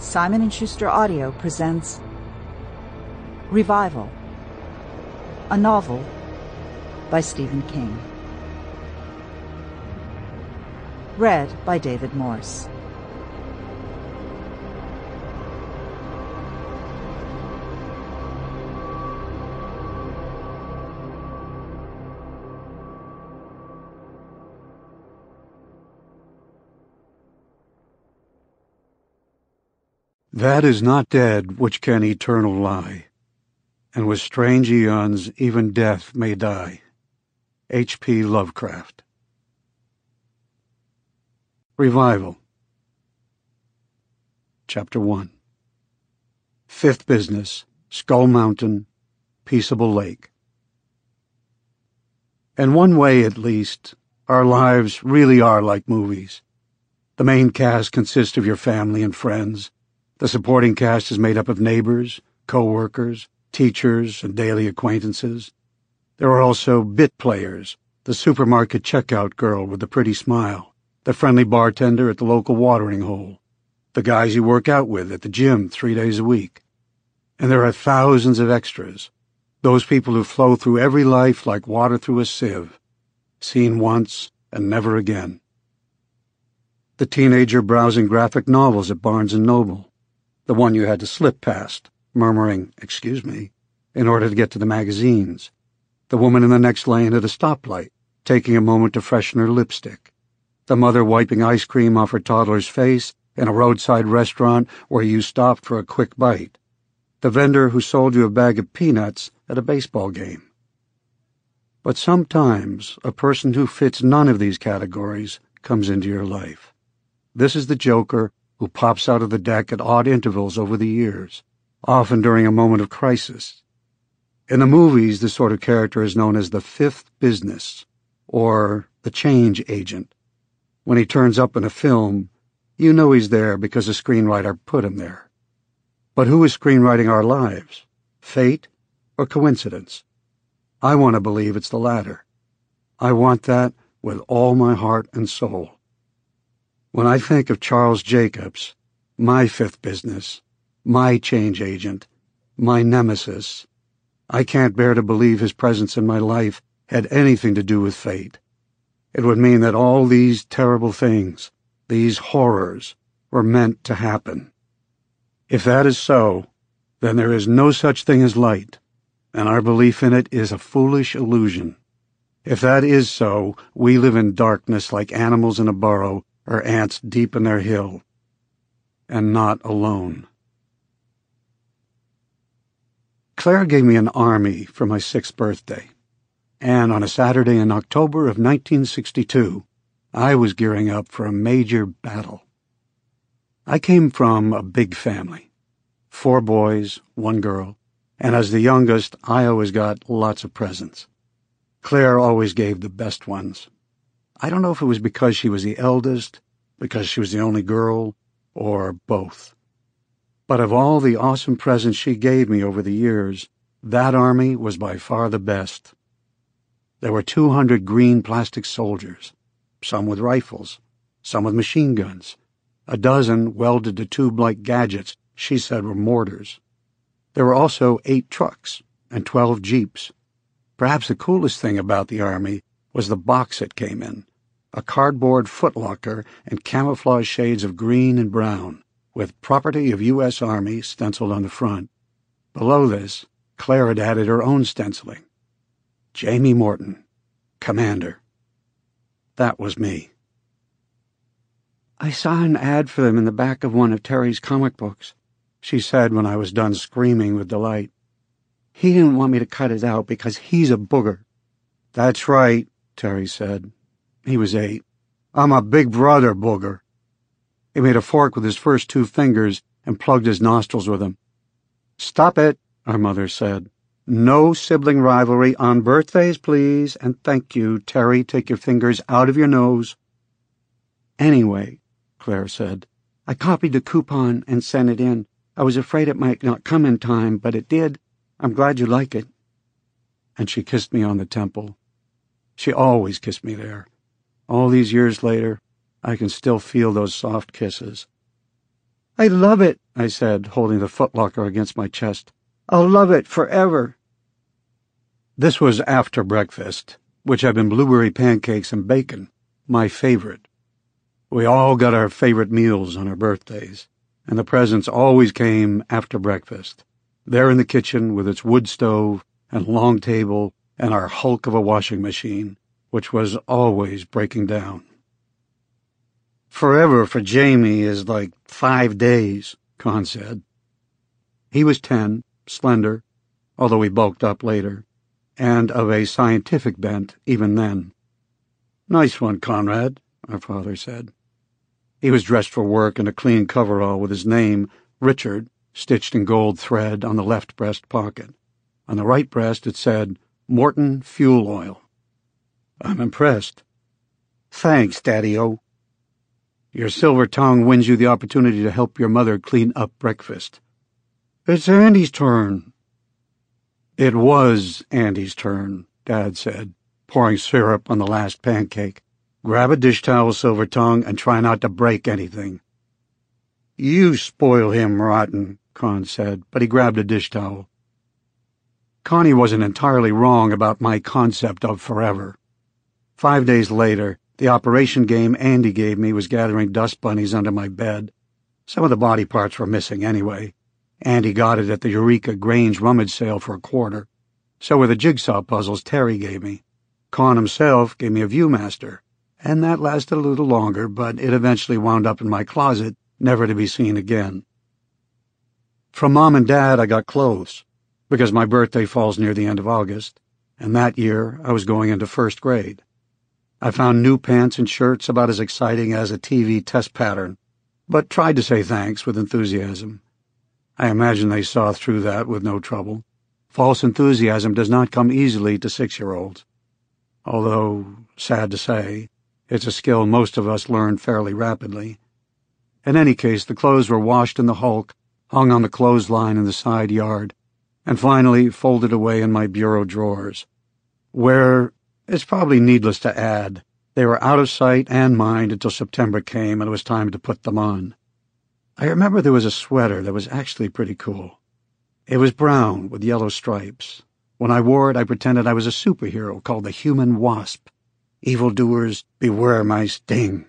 Simon & Schuster Audio presents Revival, a novel by Stephen King. Read by David Morse. That is not dead which can eternal lie, and with strange aeons even death may die. H.P. Lovecraft. Revival. Chapter 1. Fifth Business, Skull Mountain, Peaceable Lake. In one way, at least, our lives really are like movies. The main cast consists of your family and friends. The supporting cast is made up of neighbors, co-workers, teachers, and daily acquaintances. There are also bit players, the supermarket checkout girl with the pretty smile, the friendly bartender at the local watering hole, the guys you work out with at the gym 3 days a week. And there are thousands of extras, those people who flow through every life like water through a sieve, seen once and never again. The teenager browsing graphic novels at Barnes & Noble, the one you had to slip past, murmuring, "Excuse me," in order to get to the magazines. The woman in the next lane at a stoplight, taking a moment to freshen her lipstick. The mother wiping ice cream off her toddler's face in a roadside restaurant where you stopped for a quick bite. The vendor who sold you a bag of peanuts at a baseball game. But sometimes a person who fits none of these categories comes into your life. This is the Joker who pops out of the deck at odd intervals over the years, often during a moment of crisis. In the movies, this sort of character is known as the fifth business, or the change agent. When he turns up in a film, you know he's there because a screenwriter put him there. But who is screenwriting our lives? Fate or coincidence? I want to believe it's the latter. I want that with all my heart and soul. When I think of Charles Jacobs, my fifth business, my change agent, my nemesis, I can't bear to believe his presence in my life had anything to do with fate. It would mean that all these terrible things, these horrors, were meant to happen. If that is so, then there is no such thing as light, and our belief in it is a foolish illusion. If that is so, we live in darkness like animals in a burrow or ants deep in their hill, and not alone. Claire gave me an army for my 6th birthday, and on a Saturday in October of 1962, I was gearing up for a major battle. I came from a big family, 4 boys, 1 girl, and as the youngest, I always got lots of presents. Claire always gave the best ones. I don't know if it was because she was the eldest, because she was the only girl, or both. But of all the awesome presents she gave me over the years, that army was by far the best. There were 200 green plastic soldiers, some with rifles, some with machine guns, a dozen welded to tube-like gadgets she said were mortars. There were also 8 trucks and 12 jeeps. Perhaps the coolest thing about the army was the box it came in, a cardboard footlocker and camouflage shades of green and brown, with "Property of U.S. Army" stenciled on the front. Below this, Claire had added her own stenciling. Jamie Morton, Commander. That was me. "I saw an ad for them in the back of one of Terry's comic books," she said when I was done screaming with delight. "He didn't want me to cut it out because he's a booger." "That's right," Terry said. He was 8. "I'm a big brother booger." He made a fork with his first 2 fingers and plugged his nostrils with them. "Stop it," our mother said. "No sibling rivalry on birthdays, please, and thank you. Terry, take your fingers out of your nose." "Anyway," Claire said, "I copied the coupon and sent it in. I was afraid it might not come in time, but it did. I'm glad you like it." And she kissed me on the temple. She always kissed me there. All these years later, I can still feel those soft kisses. I love it, I said, holding the footlocker against my chest. I'll love it forever. This was after breakfast, which had been blueberry pancakes and bacon, my favorite. We all got our favorite meals on our birthdays, and the presents always came after breakfast, there in the kitchen with its wood stove and long table and our hulk of a washing machine, which was always breaking down. Forever for Jamie is like 5 days, Con said. He was 10, slender, although he bulked up later, and of a scientific bent even then. Nice one, Conrad, our father said. He was dressed for work in a clean coverall with his name, Richard, stitched in gold thread on the left breast pocket. On the right breast it said, Morton Fuel Oil. I'm impressed. Thanks, Daddy-O. Your silver tongue wins you the opportunity to help your mother clean up breakfast. It's Andy's turn. It was Andy's turn, Dad said, pouring syrup on the last pancake. Grab a dish towel, Silver Tongue, and try not to break anything. You spoil him rotten, Con said, but he grabbed a dish towel. Connie wasn't entirely wrong about my concept of forever. 5 days later, the operation game Andy gave me was gathering dust bunnies under my bed. Some of the body parts were missing anyway. Andy got it at the Eureka Grange rummage sale for $1. So were the jigsaw puzzles Terry gave me. Con himself gave me a Viewmaster, and that lasted a little longer, but it eventually wound up in my closet, never to be seen again. From Mom and Dad I got clothes, because my birthday falls near the end of August, and that year I was going into 1st grade. I found new pants and shirts about as exciting as a TV test pattern, but tried to say thanks with enthusiasm. I imagine they saw through that with no trouble. False enthusiasm does not come easily to 6-year-olds. Although, sad to say, it's a skill most of us learn fairly rapidly. In any case, the clothes were washed in the hulk, hung on the clothesline in the side yard, and finally folded away in my bureau drawers, where, it's probably needless to add, they were out of sight and mind until September came and it was time to put them on. I remember there was a sweater that was actually pretty cool. It was brown with yellow stripes. When I wore it, I pretended I was a superhero called the Human Wasp. Evildoers, beware my sting.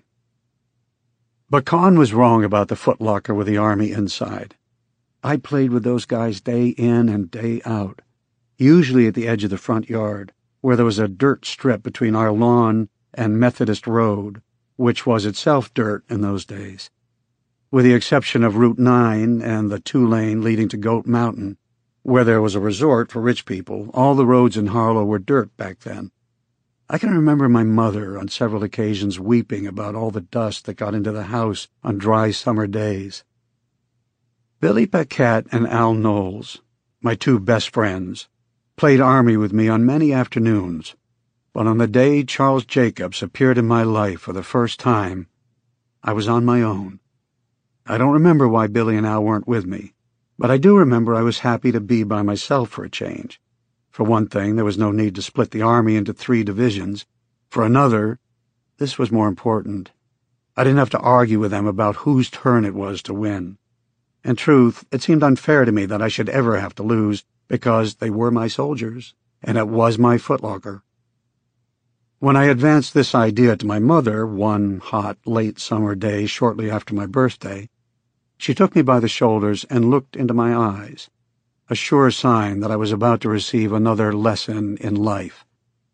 But Con was wrong about the footlocker with the Army inside. I played with those guys day in and day out, usually at the edge of the front yard, where there was a dirt strip between our lawn and Methodist Road, which was itself dirt in those days. With the exception of Route 9 and the 2-lane leading to Goat Mountain, where there was a resort for rich people, all the roads in Harlow were dirt back then. I can remember my mother on several occasions weeping about all the dust that got into the house on dry summer days. Billy Paquette and Al Knowles, my 2 best friends, played Army with me on many afternoons, but on the day Charles Jacobs appeared in my life for the first time, I was on my own. I don't remember why Billy and Al weren't with me, but I do remember I was happy to be by myself for a change. For one thing, there was no need to split the Army into 3 divisions. For another, this was more important, I didn't have to argue with them about whose turn it was to win. In truth, it seemed unfair to me that I should ever have to lose, because they were my soldiers, and it was my footlocker. When I advanced this idea to my mother one hot, late summer day shortly after my birthday, she took me by the shoulders and looked into my eyes, a sure sign that I was about to receive another lesson in life.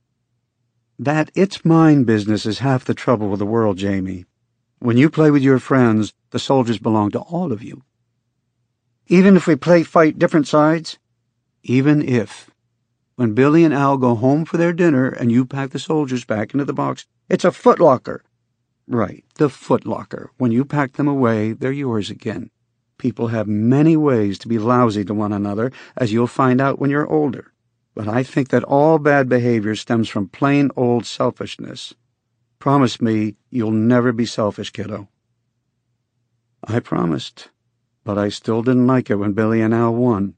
That it's mine business is half the trouble with the world, Jamie. When you play with your friends, the soldiers belong to all of you. Even if we fight different sides? Even if. When Billy and Al go home for their dinner and you pack the soldiers back into the box, it's a footlocker. Right, the footlocker. When you pack them away, they're yours again. People have many ways to be lousy to one another, as you'll find out when you're older. But I think that all bad behavior stems from plain old selfishness. Promise me you'll never be selfish, kiddo. I promised, but I still didn't like it when Billy and Al won.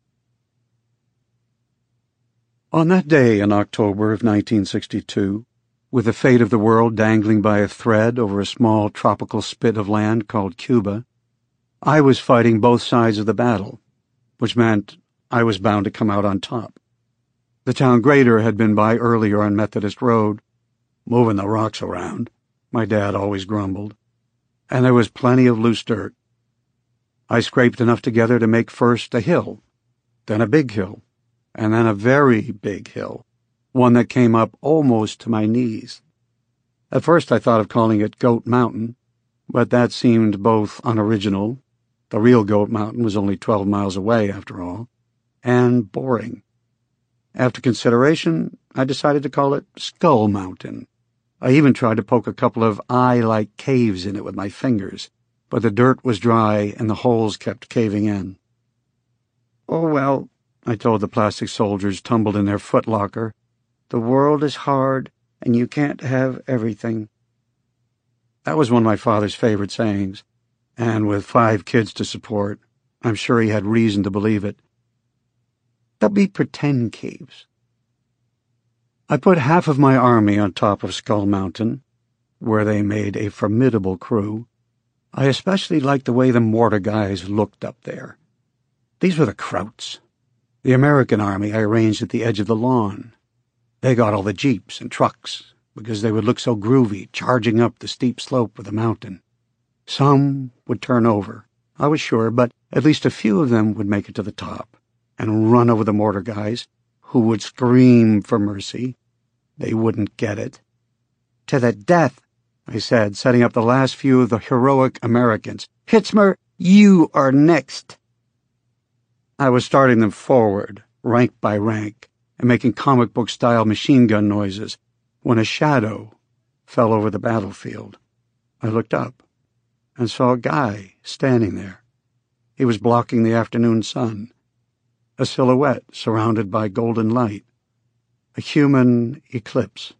On that day in October of 1962, with the fate of the world dangling by a thread over a small tropical spit of land called Cuba, I was fighting both sides of the battle, which meant I was bound to come out on top. The town grader had been by earlier on Methodist Road, moving the rocks around, my dad always grumbled, and there was plenty of loose dirt. I scraped enough together to make first a hill, then a big hill, and then a very big hill, one that came up almost to my knees. At first I thought of calling it Goat Mountain, but that seemed both unoriginal — the real Goat Mountain was only 12 miles away, after all — and boring. After consideration, I decided to call it Skull Mountain. I even tried to poke a couple of eye-like caves in it with my fingers, but the dirt was dry and the holes kept caving in. "Oh, well," I told the plastic soldiers tumbled in their footlocker, "the world is hard, and you can't have everything." That was one of my father's favorite sayings, and with 5 kids to support, I'm sure he had reason to believe it. They'll be pretend caves. I put half of my army on top of Skull Mountain, where they made a formidable crew. I especially liked the way the mortar guys looked up there. These were the Krauts. The American army I arranged at the edge of the lawn. They got all the jeeps and trucks because they would look so groovy charging up the steep slope of the mountain. Some would turn over, I was sure, but at least a few of them would make it to the top and run over the mortar guys, who would scream for mercy. They wouldn't get it. "To the death," I said, setting up the last few of the heroic Americans. "Hitzmer, you are next." I was starting them forward, rank by rank, and making comic book-style machine gun noises, when a shadow fell over the battlefield. I looked up and saw a guy standing there. He was blocking the afternoon sun, a silhouette surrounded by golden light, a human eclipse.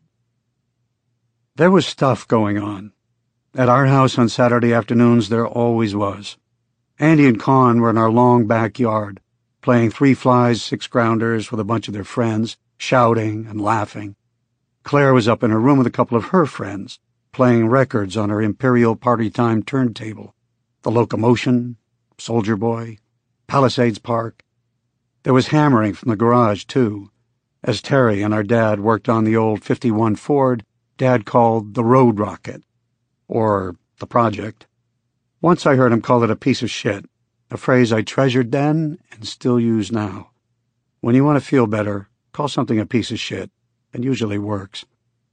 There was stuff going on. At our house on Saturday afternoons there always was. Andy and Con were in our long backyard, playing 3 flies, 6 grounders with a bunch of their friends, shouting and laughing. Claire was up in her room with a couple of her friends, playing records on her Imperial Party Time turntable. The Locomotion, Soldier Boy, Palisades Park. There was hammering from the garage, too, as Terry and our dad worked on the old '51 Ford Dad called the Road Rocket, or the Project. Once I heard him call it a piece of shit, a phrase I treasured then and still use now. When you want to feel better, call something a piece of shit. It usually works.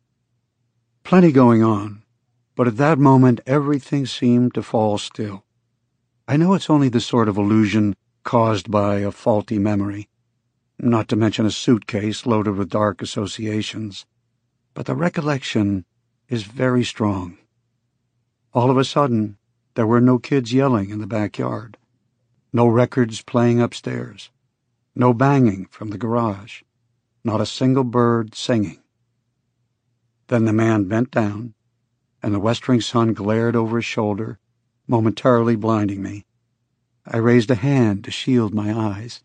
Plenty going on, but at that moment everything seemed to fall still. I know it's only the sort of illusion caused by a faulty memory, not to mention a suitcase loaded with dark associations, but the recollection is very strong. All of a sudden, there were no kids yelling in the backyard, no records playing upstairs, no banging from the garage, not a single bird singing. Then the man bent down, and the westering sun glared over his shoulder, momentarily blinding me. I raised a hand to shield my eyes.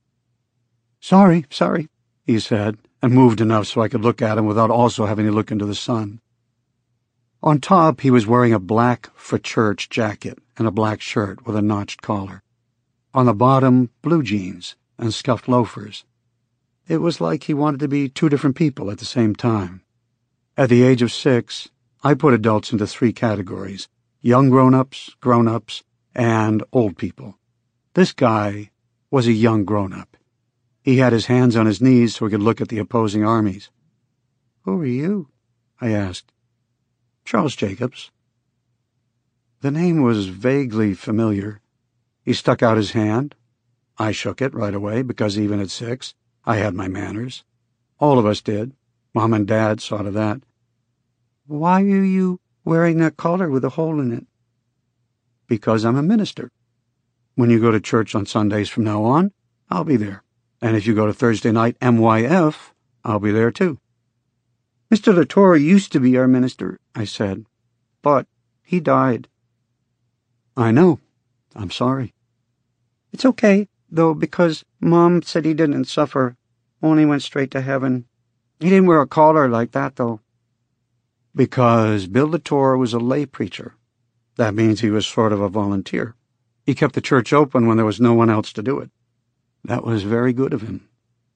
Sorry, he said, and moved enough so I could look at him without also having to look into the sun. On top, he was wearing a black for-church jacket and a black shirt with a notched collar. On the bottom, blue jeans and scuffed loafers. It was like he wanted to be 2 different people at the same time. At the age of 6, I put adults into 3 categories: young grown-ups, and old people. This guy was a young grown-up. He had his hands on his knees so he could look at the opposing armies. "Who are you?" I asked. "Charles Jacobs." The name was vaguely familiar. He stuck out his hand. I shook it right away because even at 6, I had my manners. All of us did. Mom and Dad saw to that. "Why are you wearing that collar with a hole in it?" "Because I'm a minister. When you go to church on Sundays from now on, I'll be there. And if you go to Thursday night MYF, I'll be there too." "Mr. Latore used to be our minister," I said, "but he died." "I know. I'm sorry." "It's okay, though, because Mom said he didn't suffer, only went straight to heaven. He didn't wear a collar like that, though." "Because Bill Latore was a lay preacher. That means he was sort of a volunteer. He kept the church open when there was no one else to do it. That was very good of him.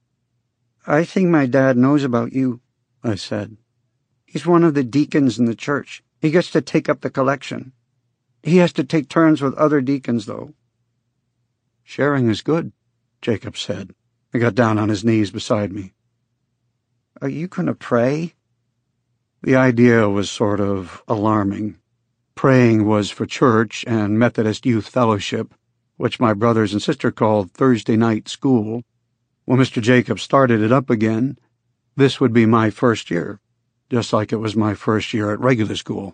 I think my dad knows about you, I said. He's one of the deacons in the church. He gets to take up the collection. He has to take turns with other deacons, though. Sharing is good, Jacob said. He got down on his knees beside me. Are you going to pray? The idea was sort of alarming. Praying was for church and Methodist Youth Fellowship, which my brothers and sister called Thursday night school. When Mr. Jacob started it up again, this would be my first year, just like it was my first year at regular school.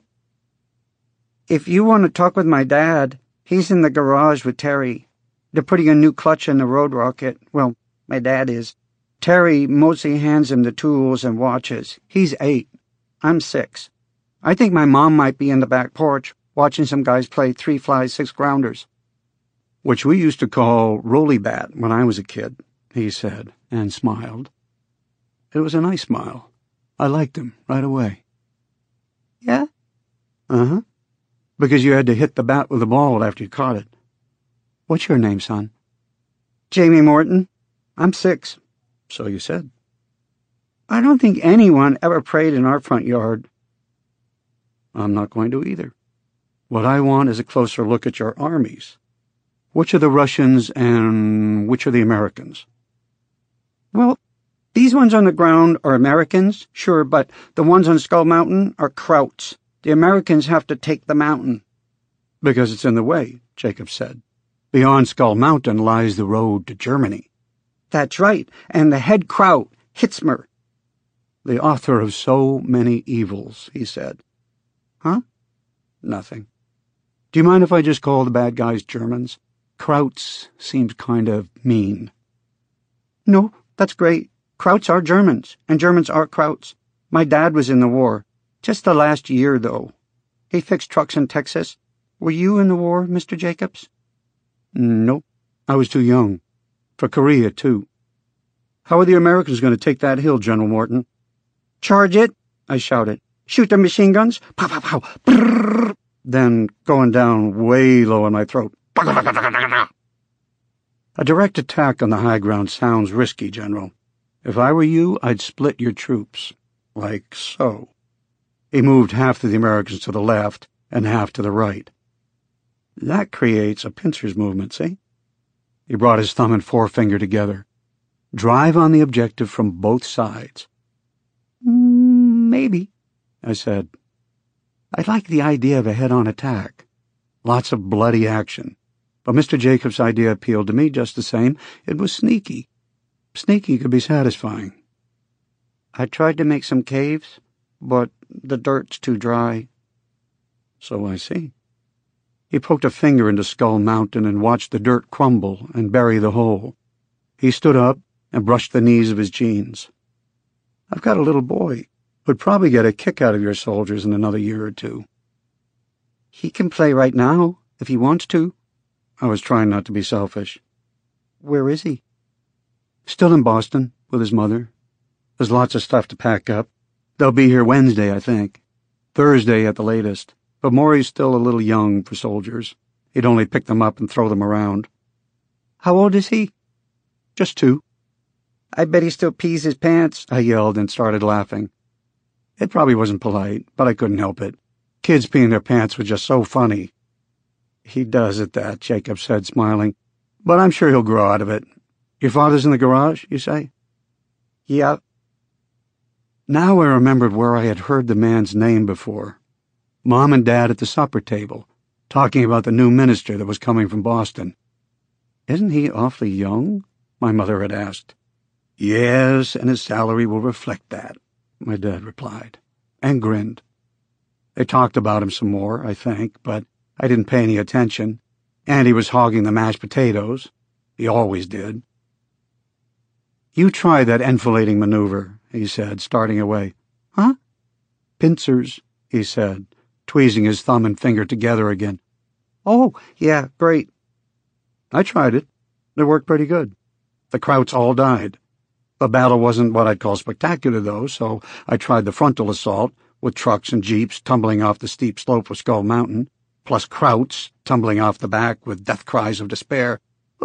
If you want to talk with my dad, he's in the garage with Terry. They're putting a new clutch in the road rocket. Well, my dad is. Terry mostly hands him the tools and watches. He's 8. I'm 6. I think my mom might be in the back porch watching some guys play 3 flies, 6 grounders. Which we used to call rolly bat when I was a kid, he said, and smiled. It was a nice smile. I liked him right away. Yeah? Uh-huh. Because you had to hit the bat with the ball after you caught it. What's your name, son? Jamie Morton. I'm 6. So you said. I don't think anyone ever prayed in our front yard. I'm not going to either. What I want is a closer look at your armies. Which are the Russians and which are the Americans? Well, these ones on the ground are Americans, sure, but the ones on Skull Mountain are Krauts. The Americans have to take the mountain. Because it's in the way, Jacob said. Beyond Skull Mountain lies the road to Germany. That's right, and the head Kraut, Hitzmer. The author of so many evils, he said. Huh? Nothing. Do you mind if I just call the bad guys Germans? Krauts seems kind of mean. No, that's great. Krauts are Germans, and Germans are Krauts. My dad was in the war. Just the last year, though. He fixed trucks in Texas. Were you in the war, Mr. Jacobs? No, I was too young. For Korea, too. How are the Americans going to take that hill, General Morton? Charge it, I shouted. Shoot their machine guns. Pow, pow, pow. Brrr. Then going down way low in my throat. A direct attack on the high ground sounds risky, General. If I were you, I'd split your troops. Like so. He moved half of the Americans to the left and half to the right. That creates a pincer's movement, see? He brought his thumb and forefinger together. Drive on the objective from both sides. Maybe, I said. I like the idea of a head-on attack. Lots of bloody action. But Mr. Jacobs' idea appealed to me just the same. It was sneaky. Sneaky could be satisfying. I tried to make some caves, but the dirt's too dry. So I see. He poked a finger into Skull Mountain and watched the dirt crumble and bury the hole. He stood up and brushed the knees of his jeans. I've got a little boy who'd probably get a kick out of your soldiers in another year or 2. He can play right now, if he wants to. I was trying not to be selfish. Where is he? Still in Boston, with his mother. There's lots of stuff to pack up. They'll be here Wednesday, I think. Thursday at the latest. But Maury's still a little young for soldiers. He'd only pick them up and throw them around. How old is he? Just 2. I bet he still pees his pants, I yelled and started laughing. It probably wasn't polite, but I couldn't help it. Kids peeing their pants was just so funny. He does at that, Jacob said, smiling. But I'm sure he'll grow out of it. Your father's in the garage, you say? Yeah. Now I remembered where I had heard the man's name before. Mom and Dad at the supper table, talking about the new minister that was coming from Boston. Isn't he awfully young? My mother had asked. Yes, and his salary will reflect that, my dad replied, and grinned. They talked about him some more, I think, but I didn't pay any attention. Andy was hogging the mashed potatoes. He always did. You try that enfilading maneuver, he said, starting away. Huh? Pincers, he said, tweezing his thumb and finger together again. Oh, yeah, great. I tried it. It worked pretty good. The Krauts all died. The battle wasn't what I'd call spectacular, though, so I tried the frontal assault, with trucks and jeeps tumbling off the steep slope of Skull Mountain, plus Krauts tumbling off the back with death cries of despair.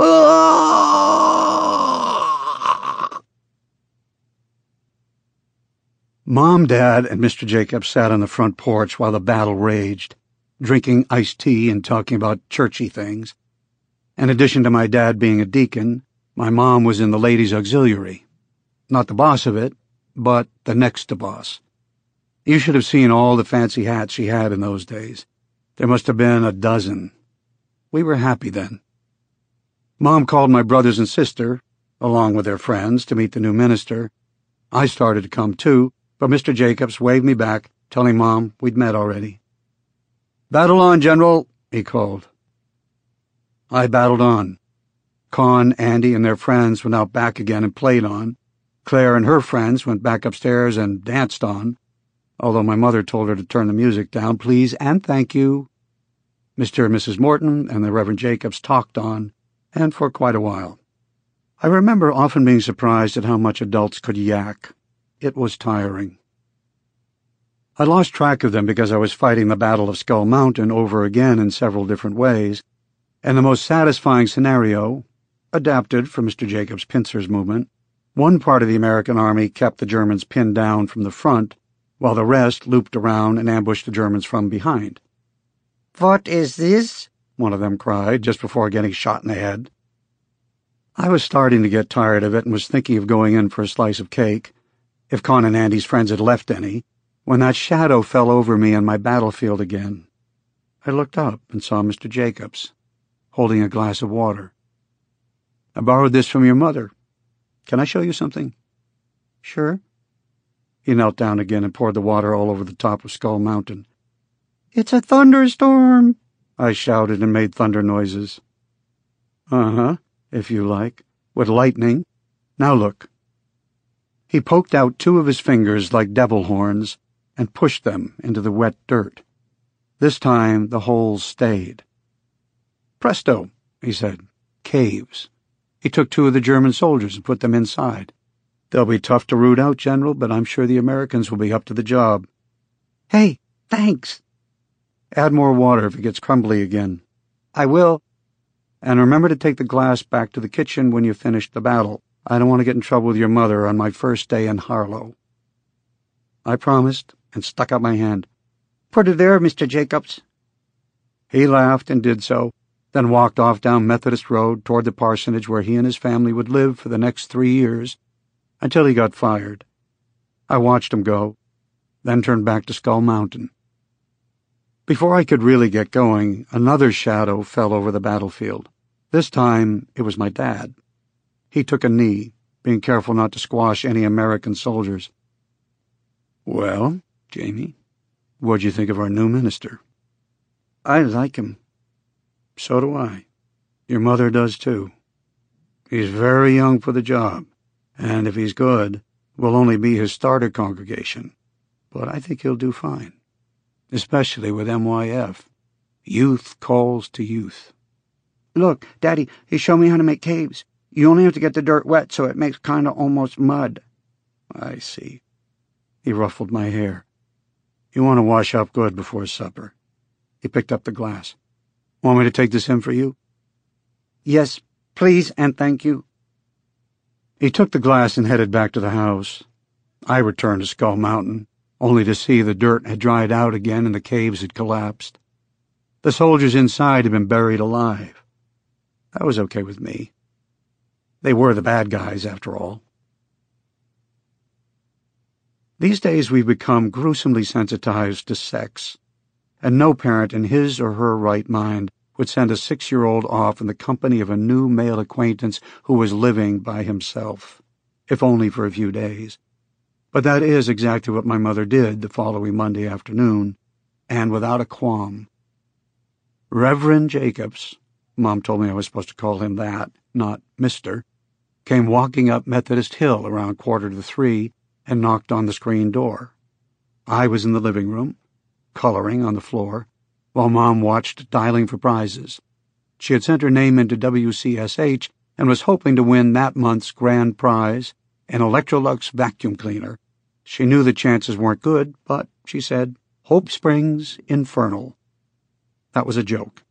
Mom, Dad, and Mr. Jacobs sat on the front porch while the battle raged, drinking iced tea and talking about churchy things. In addition to my dad being a deacon, my mom was in the ladies' auxiliary. Not the boss of it, but the next to boss. You should have seen all the fancy hats she had in those days. There must have been a dozen. We were happy then. Mom called my brothers and sister, along with their friends, to meet the new minister. I started to come too, but Mr. Jacobs waved me back, telling Mom we'd met already. "Battle on, General," he called. I battled on. Con, Andy, and their friends went out back again and played on. Claire and her friends went back upstairs and danced on, although my mother told her to turn the music down, please and thank you. Mr. and Mrs. Morton and the Reverend Jacobs talked on, and for quite a while. I remember often being surprised at how much adults could yak. It was tiring. I lost track of them because I was fighting the Battle of Skull Mountain over again in several different ways, and the most satisfying scenario, adapted from Mr. Jacobs' pincers movement, one part of the American army kept the Germans pinned down from the front, while the rest looped around and ambushed the Germans from behind. "What is this?" one of them cried just before getting shot in the head. I was starting to get tired of it and was thinking of going in for a slice of cake, if Con and Andy's friends had left any, when that shadow fell over me on my battlefield again. I looked up and saw Mr. Jacobs, holding a glass of water. "I borrowed this from your mother. Can I show you something?" "Sure." He knelt down again and poured the water all over the top of Skull Mountain. "It's a thunderstorm," I shouted and made thunder noises. "Uh-huh, if you like, with lightning. Now look." He poked out two of his fingers like devil horns and pushed them into the wet dirt. This time the holes stayed. "Presto," he said. "Caves." He took two of the German soldiers and put them inside. "They'll be tough to root out, General, but I'm sure the Americans will be up to the job." "Hey, thanks." "Add more water if it gets crumbly again." "I will." "And remember to take the glass back to the kitchen when you finish the battle. I don't want to get in trouble with your mother on my first day in Harlow." I promised and stuck out my hand. "Put it there, Mr. Jacobs." He laughed and did so, then walked off down Methodist Road toward the parsonage where he and his family would live for the next 3 years, until he got fired. I watched him go, then turned back to Skull Mountain. Before I could really get going, another shadow fell over the battlefield. This time, it was my dad. He took a knee, being careful not to squash any American soldiers. "Well, Jamie, what'd you think of our new minister?" "I like him." "So do I. Your mother does too. He's very young for the job, and if he's good, we'll only be his starter congregation. But I think he'll do fine, especially with MYF. Youth calls to youth." "Look, Daddy, he showed me how to make caves. You only have to get the dirt wet so it makes kind of almost mud." "I see." He ruffled my hair. "You want to wash up good before supper." He picked up the glass. "Want me to take this in for you?" "Yes, please and thank you." He took the glass and headed back to the house. I returned to Skull Mountain, only to see the dirt had dried out again and the caves had collapsed. The soldiers inside had been buried alive. That was okay with me. They were the bad guys, after all. These days we've become gruesomely sensitized to sex, and no parent in his or her right mind would send a 6-year-old off in the company of a new male acquaintance who was living by himself, if only for a few days. But that is exactly what my mother did the following Monday afternoon, and without a qualm. Reverend Jacobs, Mom told me I was supposed to call him that, not Mr., came walking up Methodist Hill around 2:45 and knocked on the screen door. I was in the living room, coloring on the floor, while Mom watched dialing for prizes. She had sent her name into WCSH and was hoping to win that month's grand prize, an Electrolux vacuum cleaner. She knew the chances weren't good, but, she said, hope springs infernal. That was a joke.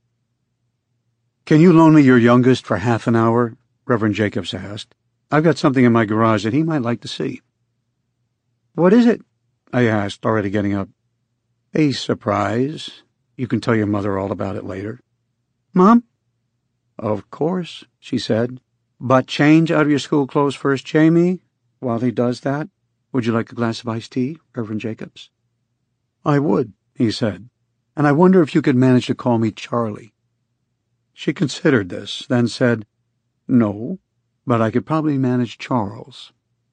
"Can you loan me your youngest for half an hour?" Reverend Jacobs asked. "I've got something in my garage that he might like to see." "What is it?" I asked, already getting up. "A surprise. You can tell your mother all about it later." "Mom?" "Of course," she said. "But change out of your school clothes first, Jamie. While he does that, would you like a glass of iced tea, Reverend Jacobs?" "I would," he said. "And I wonder if you could manage to call me Charlie." She considered this, then said, "No, but I could probably manage Charles."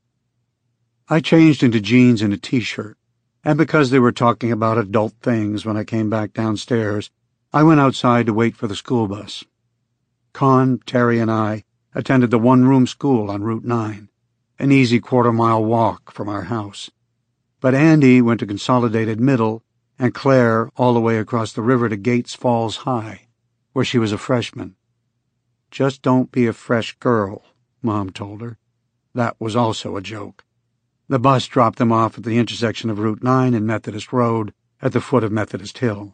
I changed into jeans and a t-shirt, and because they were talking about adult things when I came back downstairs, I went outside to wait for the school bus. Con, Terry, and I attended the one-room school on Route 9, an easy quarter-mile walk from our house. But Andy went to Consolidated Middle, and Claire all the way across the river to Gates Falls High, where she was a freshman. "Just don't be a fresh girl," Mom told her. That was also a joke. The bus dropped them off at the intersection of Route 9 and Methodist Road at the foot of Methodist Hill.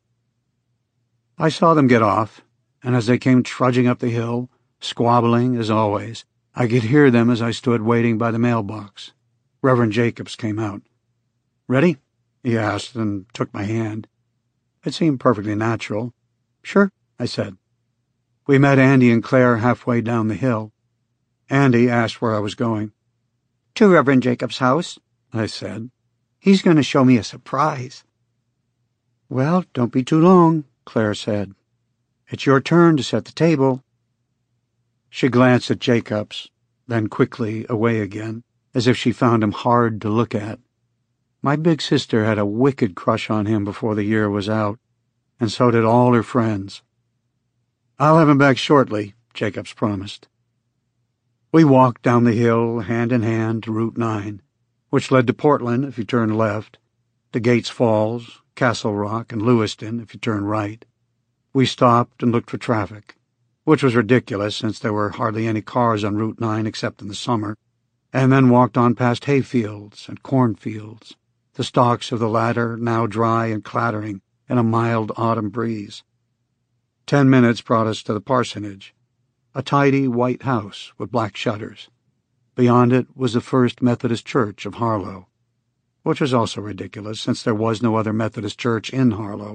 I saw them get off, and as they came trudging up the hill, squabbling as always, I could hear them as I stood waiting by the mailbox. Reverend Jacobs came out. "Ready?" he asked, and took my hand. It seemed perfectly natural. "Sure," I said. We met Andy and Claire halfway down the hill. Andy asked where I was going. "To Reverend Jacobs' house," I said. "He's going to show me a surprise." "Well, don't be too long," Claire said. "It's your turn to set the table." She glanced at Jacobs, then quickly away again, as if she found him hard to look at. My big sister had a wicked crush on him before the year was out, and so did all her friends. "I'll have him back shortly," Jacobs promised. We walked down the hill, hand in hand, to Route 9, which led to Portland if you turned left, to Gates Falls, Castle Rock, and Lewiston if you turned right. We stopped and looked for traffic, which was ridiculous since there were hardly any cars on Route 9 except in the summer, and then walked on past hayfields and cornfields, the stalks of the latter now dry and clattering in a mild autumn breeze. 10 minutes brought us to the parsonage, a tidy white house with black shutters. Beyond it was the First Methodist Church of Harlow, which was also ridiculous since there was no other Methodist church in Harlow.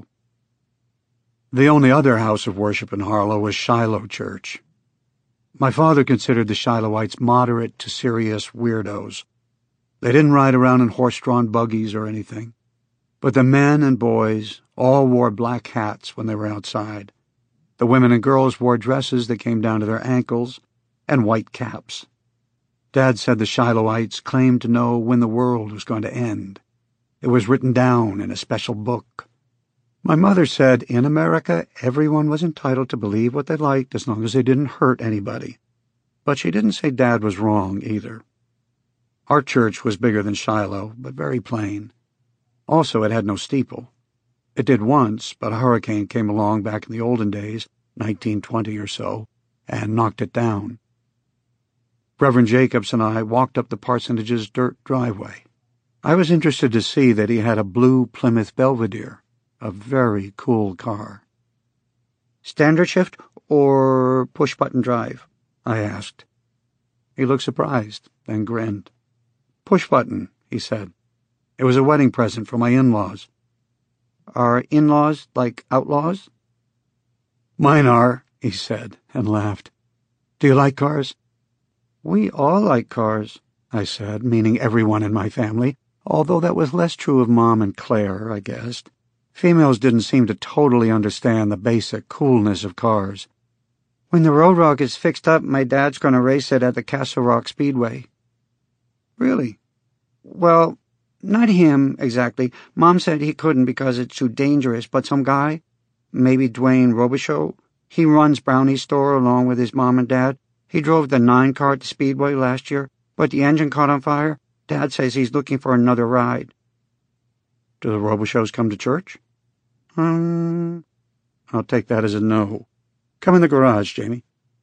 The only other house of worship in Harlow was Shiloh Church. My father considered the Shilohites moderate to serious weirdos. They didn't ride around in horse-drawn buggies or anything, but the men and boys all wore black hats when they were outside. The women and girls wore dresses that came down to their ankles and white caps. Dad said the Shilohites claimed to know when the world was going to end. It was written down in a special book. My mother said in America everyone was entitled to believe what they liked as long as they didn't hurt anybody. But she didn't say Dad was wrong either. Our church was bigger than Shiloh, but very plain. Also, it had no steeple. It did once, but a hurricane came along back in the olden days, 1920 or so, and knocked it down. Reverend Jacobs and I walked up the parsonage's dirt driveway. I was interested to see that he had a blue Plymouth Belvedere, a very cool car. "Standard shift or push-button drive?" I asked. He looked surprised, then grinned. "Push-button," he said. "It was a wedding present for my in-laws." "Are in-laws like outlaws?" "Mine are," he said, and laughed. "Do you like cars?" "We all like cars," I said, meaning everyone in my family, although that was less true of Mom and Claire, I guessed. Females didn't seem to totally understand the basic coolness of cars. "When the Road Rock is fixed up, my dad's going to race it at the Castle Rock Speedway." "Really?" "Well, not him, exactly. Mom said he couldn't because it's too dangerous, but some guy, maybe Dwayne Robichaux, he runs Brownie's store along with his mom and dad. He drove the 9 car at the Speedway last year, but the engine caught on fire. Dad says he's looking for another ride." "Do the Robichauxs come to church?" I'll take that as a no. Come in the garage, Jamie."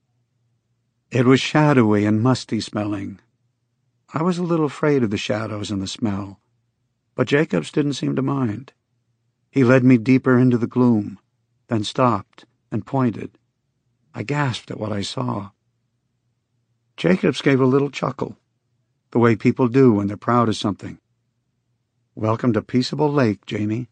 It was shadowy and musty-smelling. I was a little afraid of the shadows and the smell, but Jacobs didn't seem to mind. He led me deeper into the gloom, then stopped and pointed. I gasped at what I saw. Jacobs gave a little chuckle, the way people do when they're proud of something. "Welcome to Peaceable Lake, Jamie."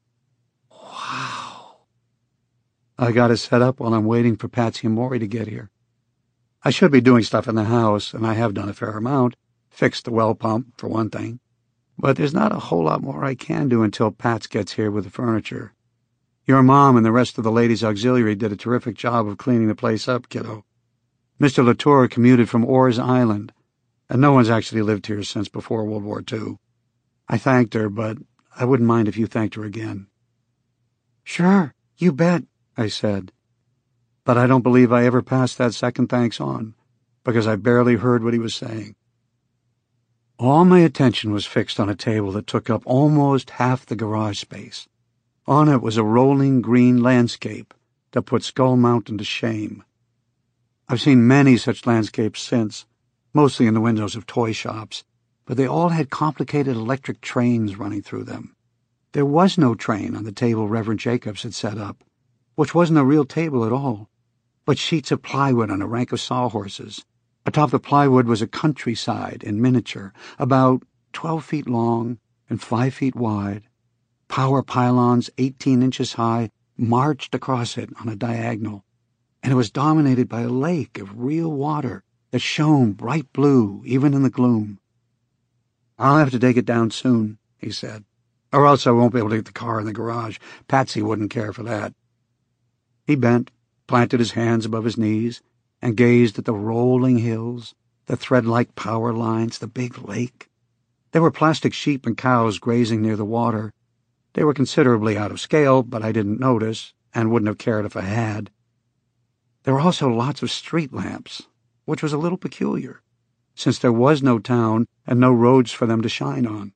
Wow. I got it set up while I'm waiting for Patsy and Maury to get here. I should be doing stuff in the house, and I have done a fair amount. Fixed the well pump, for one thing. But there's not a whole lot more I can do until Pats gets here with the furniture. Your mom and the rest of the ladies' auxiliary did a terrific job of cleaning the place up, kiddo. Mr. Latour commuted from Orr's Island, and no one's actually lived here since before World War II. I thanked her, but I wouldn't mind if you thanked her again. "Sure, you bet," I said. But I don't believe I ever passed that second thanks on, because I barely heard what he was saying. All my attention was fixed on a table that took up almost half the garage space. On it was a rolling green landscape that put Skull Mountain to shame. I've seen many such landscapes since, mostly in the windows of toy shops, but they all had complicated electric trains running through them. There was no train on the table Reverend Jacobs had set up, which wasn't a real table at all, but sheets of plywood on a rank of sawhorses. Atop the plywood was a countryside in miniature, about 12 feet long and 5 feet wide. Power pylons 18 inches high marched across it on a diagonal, and it was dominated by a lake of real water that shone bright blue even in the gloom. "I'll have to take it down soon," he said, "or else I won't be able to get the car in the garage. Patsy wouldn't care for that." He bent, planted his hands above his knees, and gazed at the rolling hills, the thread-like power lines, the big lake. There were plastic sheep and cows grazing near the water. They were considerably out of scale, but I didn't notice, and wouldn't have cared if I had. There were also lots of street lamps, which was a little peculiar, since there was no town and no roads for them to shine on.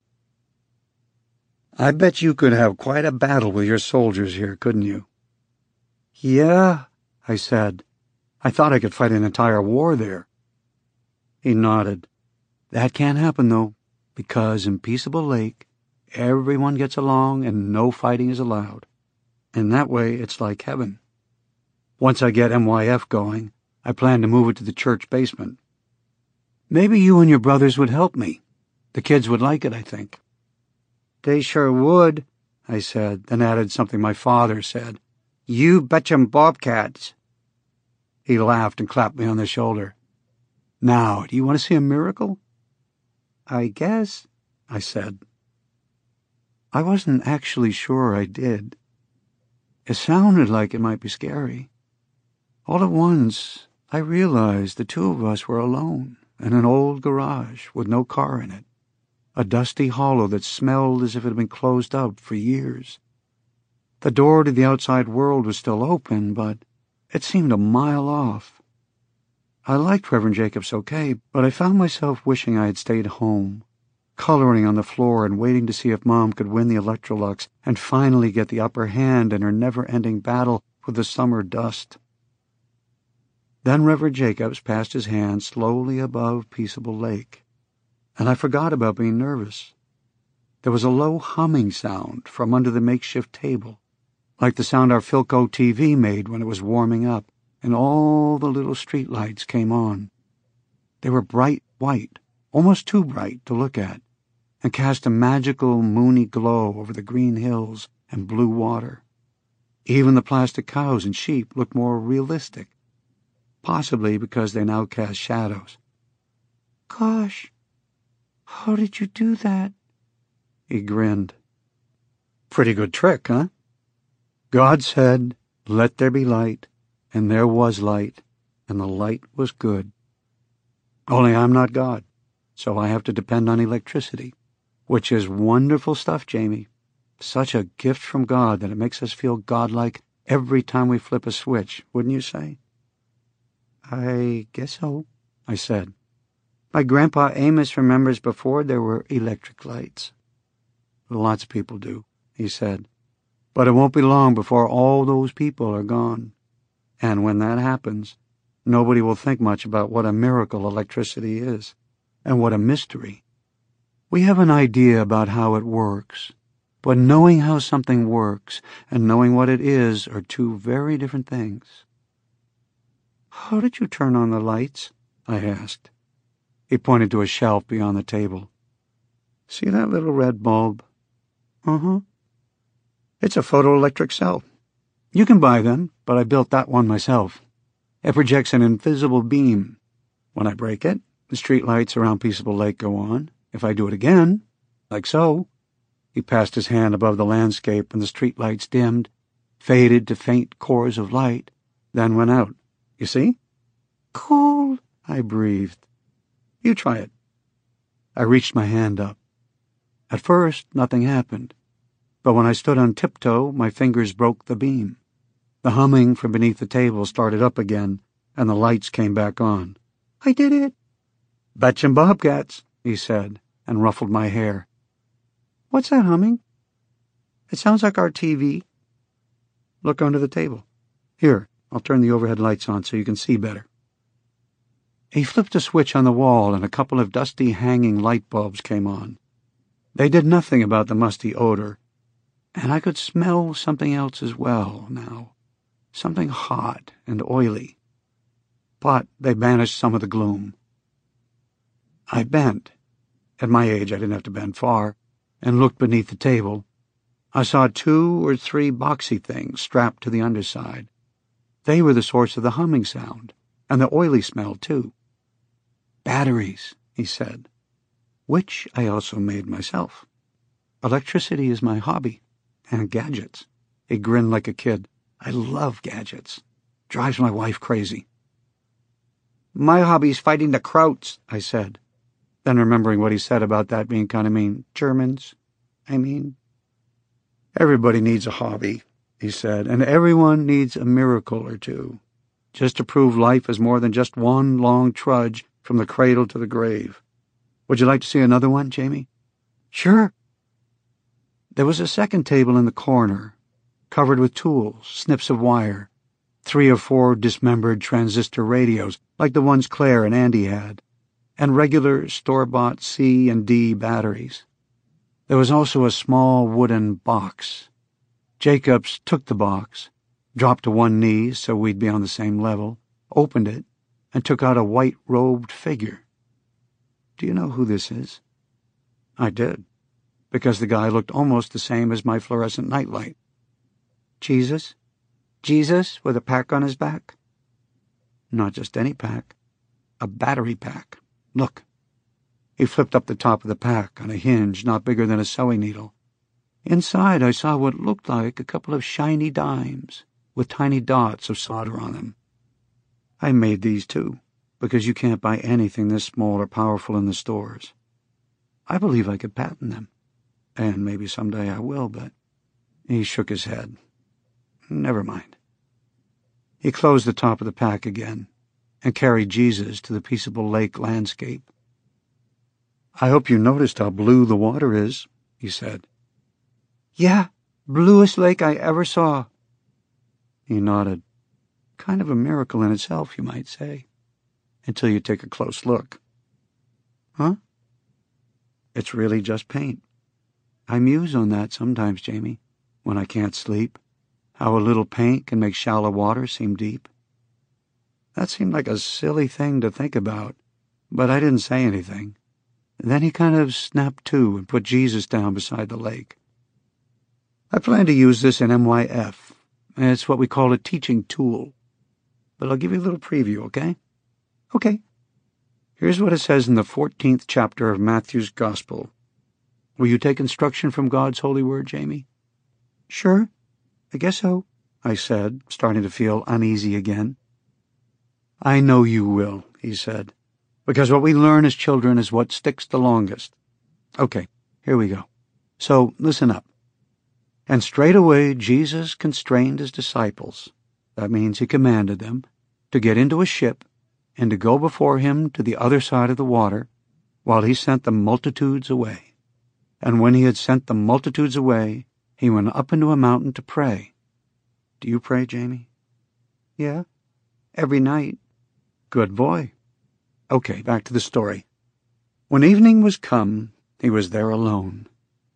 "I bet you could have quite a battle with your soldiers here, couldn't you?" "Yeah," I said. "I thought I could fight an entire war there." He nodded. "That can't happen, though, because in Peaceable Lake, everyone gets along and no fighting is allowed. In that way, it's like heaven. Once I get MYF going, I plan to move it to the church basement. Maybe you and your brothers would help me. The kids would like it, I think." "They sure would," I said, then added something my father said. "You betchem bobcats." He laughed and clapped me on the shoulder. "Now, do you want to see a miracle?" "I guess," I said. I wasn't actually sure I did. It sounded like it might be scary. All at once, I realized the two of us were alone in an old garage with no car in it, a dusty hollow that smelled as if it had been closed up for years. The door to the outside world was still open, but it seemed a mile off. I liked Reverend Jacobs okay, but I found myself wishing I had stayed home, coloring on the floor and waiting to see if Mom could win the Electrolux and finally get the upper hand in her never-ending battle with the summer dust. Then Reverend Jacobs passed his hand slowly above Peaceable Lake, and I forgot about being nervous. There was a low humming sound from under the makeshift table, like the sound our Philco TV made when it was warming up, and all the little street lights came on. They were bright white, almost too bright to look at, and cast a magical, moony glow over the green hills and blue water. Even the plastic cows and sheep looked more realistic, possibly because they now cast shadows. "Gosh, how did you do that?" He grinned. "Pretty good trick, huh? God said, 'Let there be light,' and there was light, and the light was good. Only I'm not God, so I have to depend on electricity, which is wonderful stuff, Jamie. Such a gift from God that it makes us feel godlike every time we flip a switch, wouldn't you say?" "I guess so," I said. "My Grandpa Amos remembers before there were electric lights." "Lots of people do," he said. "But it won't be long before all those people are gone. And when that happens, nobody will think much about what a miracle electricity is, and what a mystery. We have an idea about how it works, But knowing how something works and knowing what it is are two very different things. "How did you turn on the lights?" I asked. He pointed to a shelf beyond the table. "See that little red bulb?" "Uh-huh." "It's a photoelectric cell. You can buy them, but I built that one myself. It projects an invisible beam. When I break it, the street lights around Peaceable Lake go on. If I do it again, like so," he passed his hand above the landscape and the street lights dimmed, faded to faint cores of light, then went out. "You see?" "Cool," I breathed. "You try it." I reached my hand up. At first, nothing happened, but when I stood on tiptoe, my fingers broke the beam. The humming from beneath the table started up again, and the lights came back on. "I did it." "Betchin' bobcats," he said, and ruffled my hair. "What's that humming?" "It sounds like our TV." "Look under the table. Here, I'll turn the overhead lights on so you can see better." He flipped a switch on the wall and a couple of dusty hanging light bulbs came on. They did nothing about the musty odor, and I could smell something else as well now, something hot and oily. But they banished some of the gloom. I bent. At my age, I didn't have to bend far, and looked beneath the table. I saw 2 or 3 boxy things strapped to the underside. They were the source of the humming sound, and the oily smell, too. "Batteries," he said, "which I also made myself. Electricity is my hobby, and gadgets." He grinned like a kid. "I love gadgets. Drives my wife crazy." "My hobby's fighting the Krauts," I said, then remembering what he said about that being kind of mean. "Germans, I mean." "Everybody needs a hobby," he said, "and everyone needs a miracle or two, just to prove life is more than just one long trudge from the cradle to the grave. Would you like to see another one, Jamie?" "Sure." There was a second table in the corner, covered with tools, snips of wire, 3 or 4 dismembered transistor radios like the ones Claire and Andy had, and regular store-bought C and D batteries. There was also a small wooden box. Jacobs took the box, dropped to one knee so we'd be on the same level, opened it, and took out a white-robed figure. "Do you know who this is?" I did, because the guy looked almost the same as my fluorescent nightlight. "Jesus? Jesus with a pack on his back?" "Not just any pack. A battery pack. Look." He flipped up the top of the pack on a hinge not bigger than a sewing needle. Inside I saw what looked like a couple of shiny dimes with tiny dots of solder on them. I made these too, because you can't buy anything this small or powerful in the stores. I believe I could patent them, and maybe someday I will, but... He shook his head. "Never mind." He closed the top of the pack again and carried Jesus to the Peaceable Lake landscape. "I hope you noticed how blue the water is," he said. "Yeah, bluest lake I ever saw." He nodded. "Kind of a miracle in itself, you might say, until you take a close look." "Huh?" "It's really just paint. I muse on that sometimes, Jamie, when I can't sleep, how a little paint can make shallow water seem deep." That seemed like a silly thing to think about, but I didn't say anything. Then he kind of snapped to and put Jesus down beside the lake. "I plan to use this in MYF. It's what we call a teaching tool. But I'll give you a little preview, okay?" "Okay." Here's what it says in the 14th chapter of Matthew's Gospel. Will you take instruction from God's holy word, Jamie? "Sure, I guess so," I said, starting to feel uneasy again. "I know you will," he said, "because what we learn as children is what sticks the longest. Okay, here we go. So listen up. And straightway Jesus constrained his disciples, that means he commanded them, to get into a ship and to go before him to the other side of the water, while he sent the multitudes away. And when he had sent the multitudes away, he went up into a mountain to pray." Do you pray, Jamie? "Yeah, every night." "Good boy. Okay, back to the story. When evening was come, he was there alone.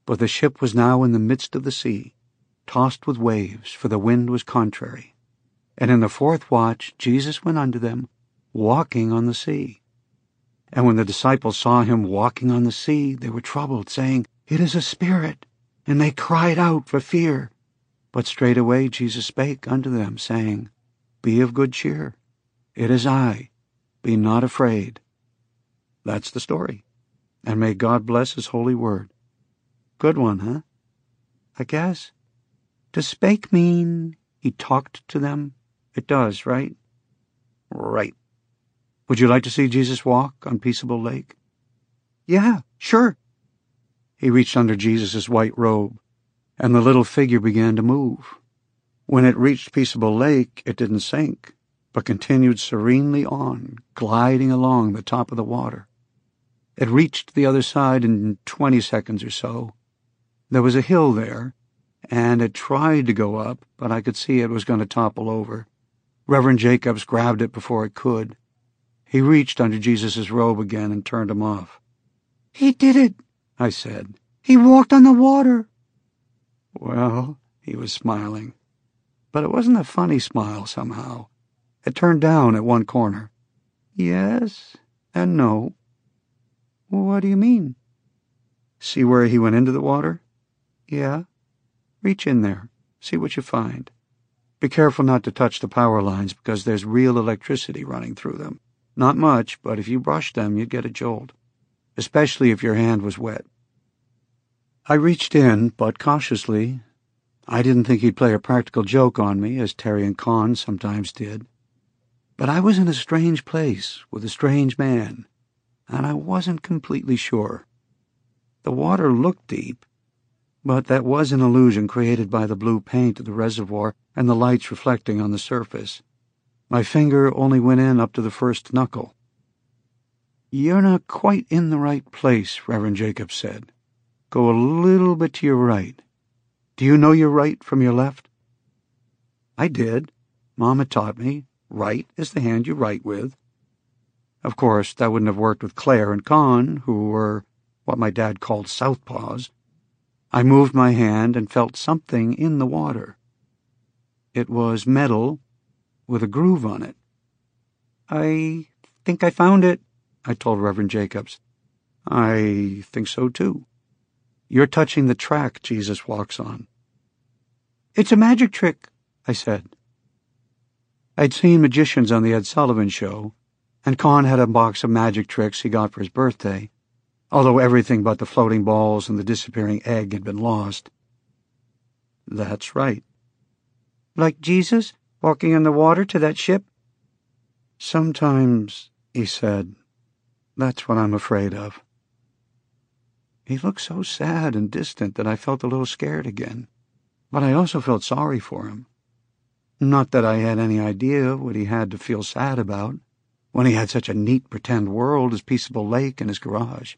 But the ship was now in the midst of the sea, tossed with waves, for the wind was contrary. And in the fourth watch Jesus went unto them, walking on the sea. And when the disciples saw him walking on the sea, they were troubled, saying, It is a spirit. And they cried out for fear. But straightway Jesus spake unto them, saying, Be of good cheer. It is I. Be not afraid. That's the story. And may God bless his holy word. Good one, huh? I guess. Does spake mean he talked to them? It does, right? Right. Would you like to see Jesus walk on Peaceable Lake? Yeah, sure. He reached under Jesus' white robe, and the little figure began to move. When it reached Peaceable Lake, it didn't sink, but continued serenely on, gliding along the top of the water. It reached the other side in 20 seconds or so. There was a hill there, and it tried to go up, but I could see it was going to topple over. Reverend Jacobs grabbed it before it could. He reached under Jesus' robe again and turned him off. He did it, I said. He walked on the water. Well, he was smiling. But it wasn't a funny smile somehow. It turned down at one corner. Yes and no. What do you mean? See where he went into the water? Yeah. Reach in there. See what you find. Be careful not to touch the power lines because there's real electricity running through them. Not much, but if you brushed them, you'd get a jolt, especially if your hand was wet. I reached in, but cautiously. I didn't think he'd play a practical joke on me, as Terry and Con sometimes did. But I was in a strange place with a strange man, and I wasn't completely sure. The water looked deep, but that was an illusion created by the blue paint of the reservoir and the lights reflecting on the surface. My finger only went in up to the first knuckle. You're not quite in the right place, Reverend Jacobs said. Go a little bit to your right. Do you know your right from your left? I did. Mom had taught me. Right is the hand you write with. Of course, that wouldn't have worked with Claire and Con, who were what my dad called southpaws. I moved my hand and felt something in the water. It was metal with a groove on it. I think I found it, I told Reverend Jacobs. I think so, too. You're touching the track Jesus walks on. It's a magic trick, I said. I'd seen magicians on the Ed Sullivan Show, and Con had a box of magic tricks he got for his birthday, although everything but the floating balls and the disappearing egg had been lost. That's right. Like Jesus walking in the water to that ship? Sometimes, he said, that's what I'm afraid of. He looked so sad and distant that I felt a little scared again, but I also felt sorry for him. Not that I had any idea what he had to feel sad about when he had such a neat pretend world as Peaceable Lake in his garage.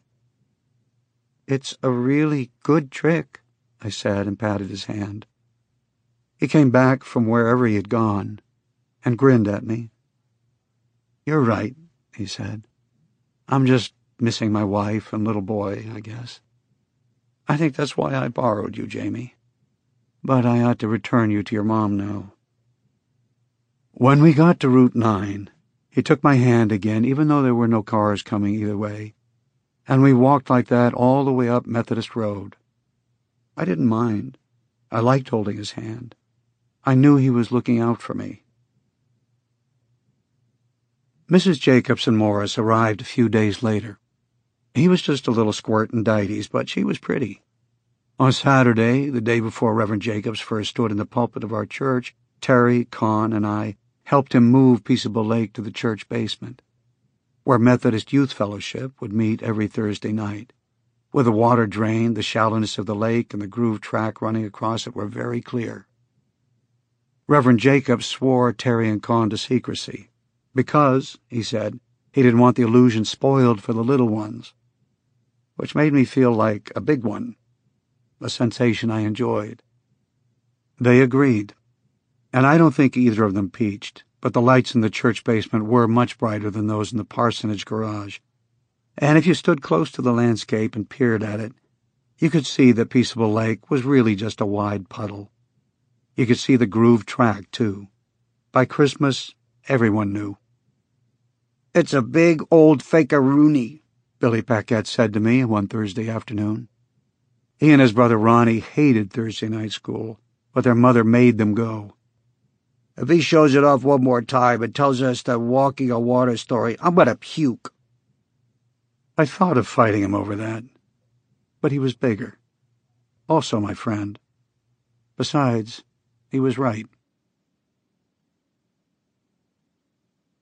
It's a really good trick, I said and patted his hand. He came back from wherever he had gone and grinned at me. You're right, he said. I'm just missing my wife and little boy, I guess. I think that's why I borrowed you, Jamie. But I ought to return you to your mom now. When we got to Route 9, he took my hand again, even though there were no cars coming either way, and we walked like that all the way up Methodist Road. I didn't mind. I liked holding his hand. I knew he was looking out for me. Mrs. Jacobs and Morris arrived a few days later. He was just a little squirt in dighties, but she was pretty. On Saturday, the day before Reverend Jacobs first stood in the pulpit of our church, Terry, Con, and I helped him move Peaceable Lake to the church basement, where Methodist Youth Fellowship would meet every Thursday night. With the water drain, the shallowness of the lake and the groove track running across it were very clear. Reverend Jacobs swore Terry and Con to secrecy, because, he said, he didn't want the illusion spoiled for the little ones, which made me feel like a big one, a sensation I enjoyed. They agreed, and I don't think either of them peached, but the lights in the church basement were much brighter than those in the parsonage garage, and if you stood close to the landscape and peered at it, You could see that Peaceable Lake was really just a wide puddle. You could see the grooved track, too. By Christmas, everyone knew. "It's a big old fake-a-rooney," Billy Paquette said to me one Thursday afternoon. He and his brother Ronnie hated Thursday night school, but their mother made them go. "If he shows it off one more time and tells us the walking on water story, I'm gonna puke." I thought of fighting him over that, but he was bigger. Also my friend. Besides, he was right.